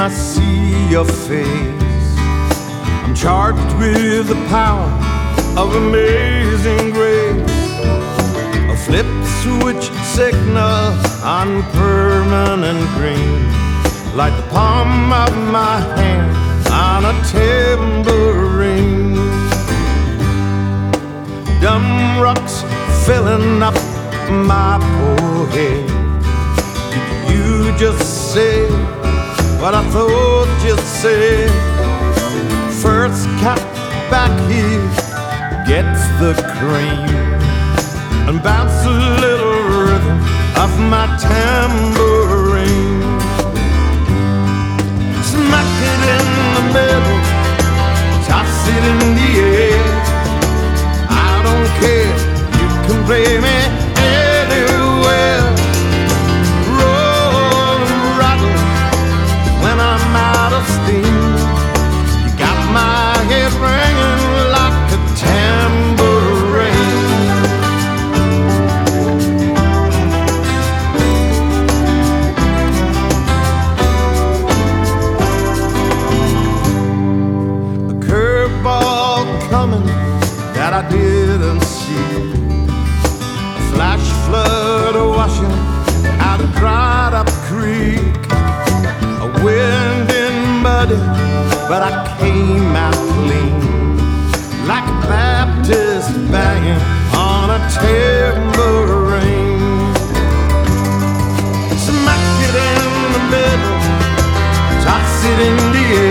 I see your face, I'm charged with the power of amazing grace. A flip switch signal on permanent green, like the palm of my hand on a tambourine. Dumb rocks filling up my poor head. Did you just say what I thought you said? First cat back here gets the cream and bounce a little rhythm of my tambourine. Smack it in the middle, toss it in the air. I don't care, you can play me anywhere. Roll and rattle when I'm out of steam. You got my head ringing like a tambourine. A curveball coming that I didn't see. A flash flood washing out a dried up creek. A wind in muddy, but I came out clean, like a Baptist banging on a tambourine. Smack it in the middle, toss it in the